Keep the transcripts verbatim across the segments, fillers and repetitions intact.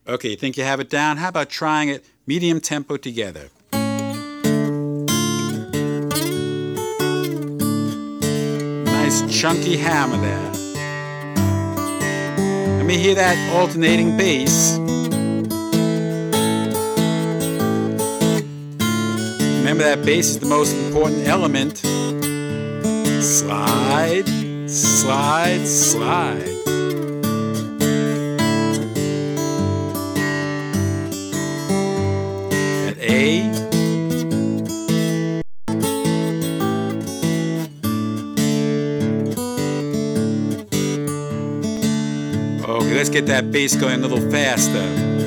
Okay, you think you have it down? How about trying it medium tempo together? Nice chunky hammer there. Let me hear that alternating bass. Remember that bass is the most important element. Slide, slide, slide. At A. Okay, let's get that bass going a little faster.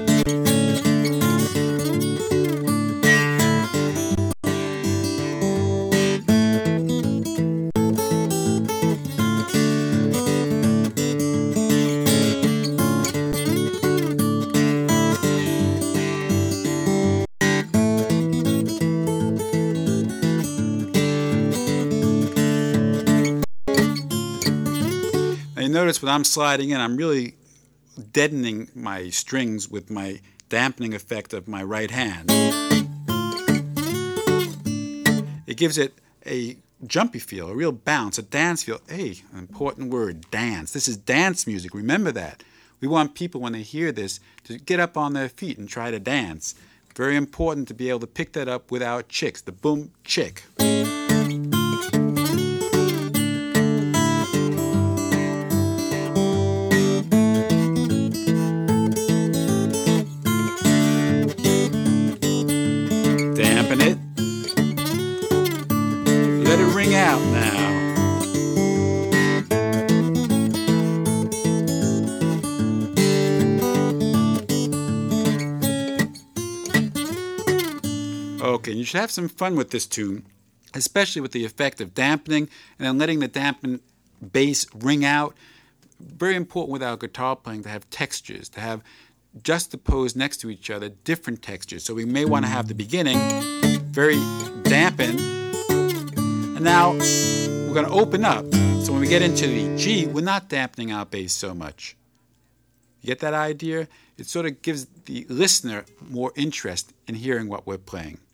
Now you notice when I'm sliding in, I'm really deadening my strings with my dampening effect of my right hand. It gives it a jumpy feel, a real bounce, a dance feel. Hey, an important word, dance. This is dance music. Remember that. We want people, when they hear this, to get up on their feet and try to dance. Very important to be able to pick that up without chicks. The boom chick. Dampen it. Let it ring out now. Okay, you should have some fun with this tune, especially with the effect of dampening and then letting the dampened bass ring out. Very important with our guitar playing to have textures, to have juxtaposed next to each other different textures. So we may want to have the beginning very dampened, and now we're going to open up. So when we get into the G, we're not dampening our bass so much. You get that idea? It sort of gives the listener more interest in hearing what we're playing.